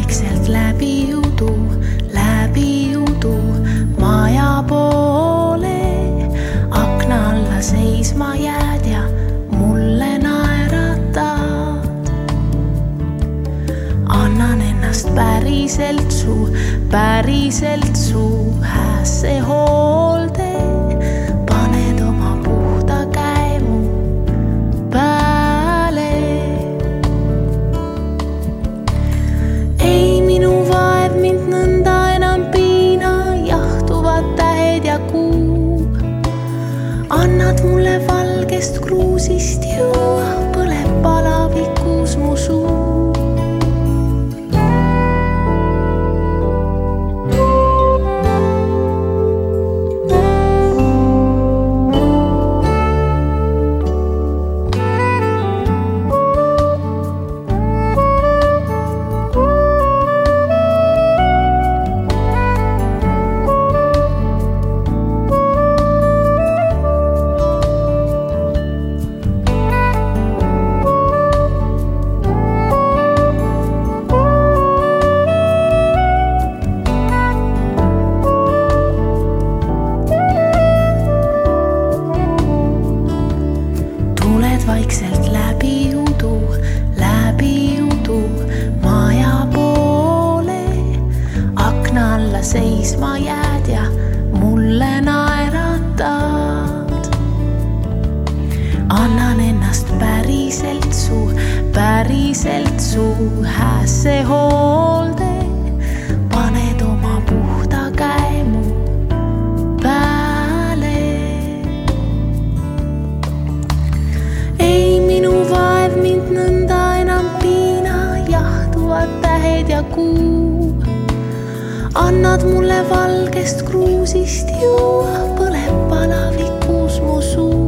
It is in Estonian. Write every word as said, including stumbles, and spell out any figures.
vaikselt läbi udu, läbi udu maja poole. Akna alla seisma jääd ja mulle naeratad. Annan ennast päriselt su, päriselt su häässe hoolde. Paned oma puhta käe mu pääle. Ei minu vaev mind nõnda enam piina, jahtuvad tähed ja kuu. Annad mulle valgest kruusist juua, põleb palavikus mu suu. Vaikselt läbi udu, läbi udu maja poole. Akna alla seisma jääd ja mulle naeratad. Annan ennast päriselt su, päriselt su häässe hoolde. Paned oma puhta käe mu pääle. Ei minu vaev mind nõnda enam piina, jahtuvad tähed ja kuu. Annad mulle valgest kruusist juua, põleb palavikus mu suu.